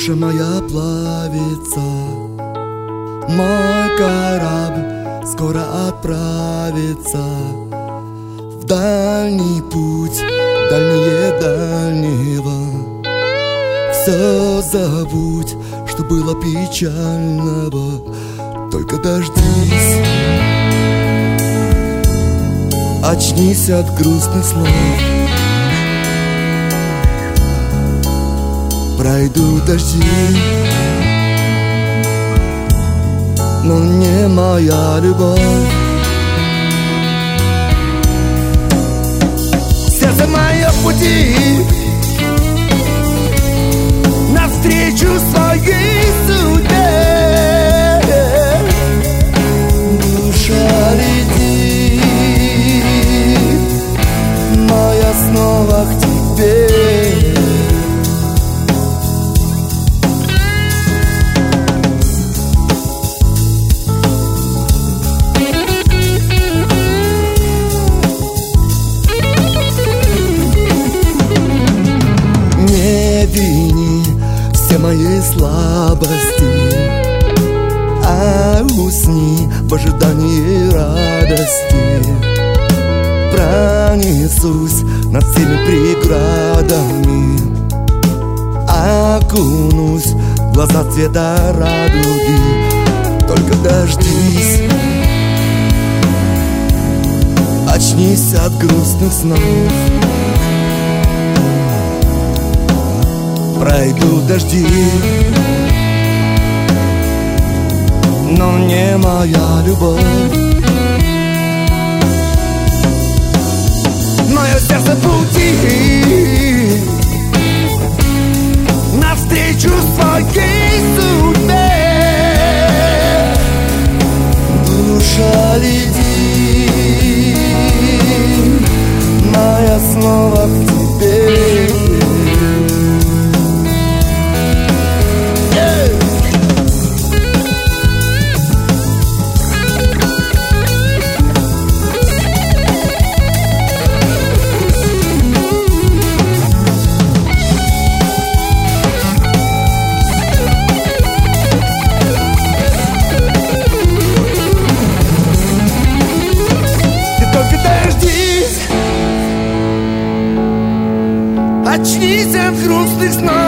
Душа моя плавится, мой корабль скоро отправится в дальний путь, дальнее дальнего. Все забудь, что было печального, только дождись. Очнись от грустных снов. Пройдут дожди, но не моя любовь. Сердце мое в пути навстречу своей судьбе. Душа летит моя снова к тебе. Не вини все мои слабости, а усни в ожидании радости. Пронесусь над всеми преградами, окунусь в глаза цвета радуги. Только дождись, очнись от грустных снов. Пройдут дожди, но не моя любовь. Мое сердце в пути навстречу своей судьбе. Душа летит моя снова к тебе. Очнись от грустных снов.